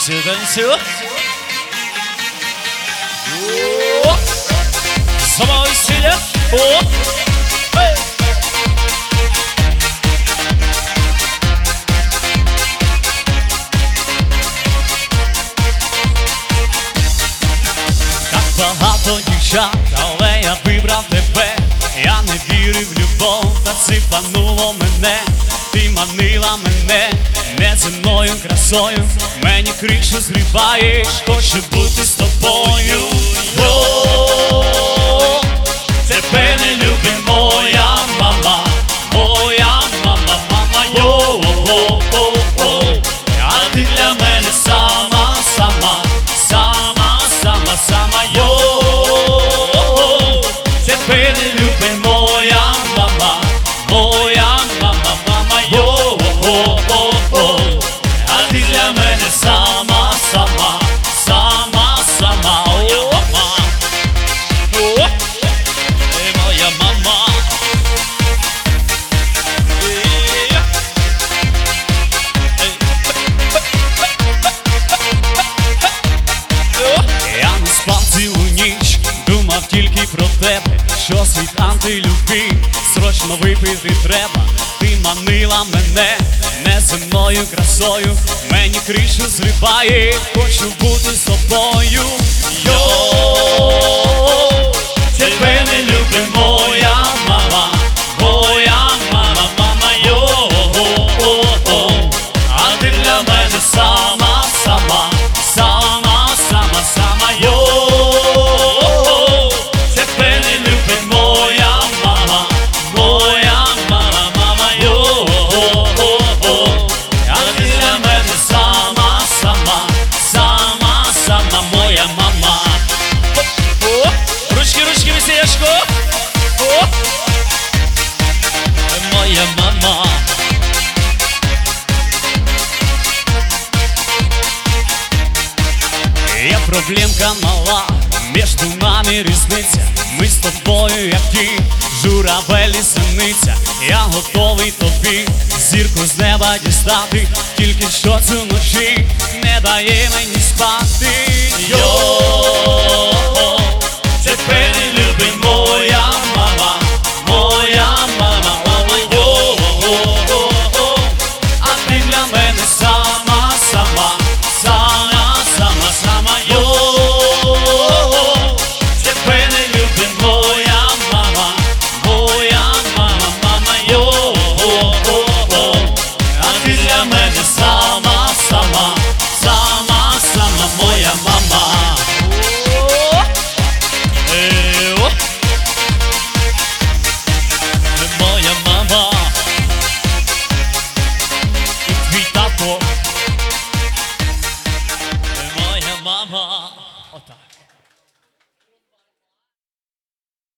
Танцюй, танцюй. Само весілля. О! Ей! Так багато дівчат, але я вибрав тебе. Я не вірив в любов, та сипануло мене. Ти манила мене неземною красою, мені кришу зриваєш, хочу бути з тобою. О, тебе не любить моя мама, моя мама, мама, йо-о-о-о. А ти для мене сама, сама, сама, сама, сама, йо. Тебе не любить моя мама, моя мама, мама, йо-о-о-о. А ти для мене сама, сама, сама, сама, о, мама. О, ти моя мама. Я не спав цілу ніч, думав тільки про тебе, що світ антилюбив, срочно випити треба. Ти манила мене неземною красою, мені кришу зриває, хочу бути з тобою. Йо, тебе не любить моя мама, моя мама, мама, йо-о-о-о. А ти для мене сама, сама, сама, сама, сама, йо. Тебе не любить моя мама, моя мама, мама, йо-о-о-о. А ти для мене сама, сама, сама, сама, моя мама. О, ручки, ручки, весіляшко. О, моя мама. Є проблемка мала, між нами різниця. Ми з тобою, як ті, журавель і синиця. Я готовий тобі зірку з неба дістати, тільки що цю ночі не дає мені спати. Йо, тебе не любить моя мама, моя мама, мама, йо-о-о-о. А ти для мене сама, сама, сама, сама, сама, йо. Тебе не любить моя мама, моя мама, мама, йо-о-о-о. А ти для мене сама, сама, сама, сама, моя мама. О, моя мама. І твій тато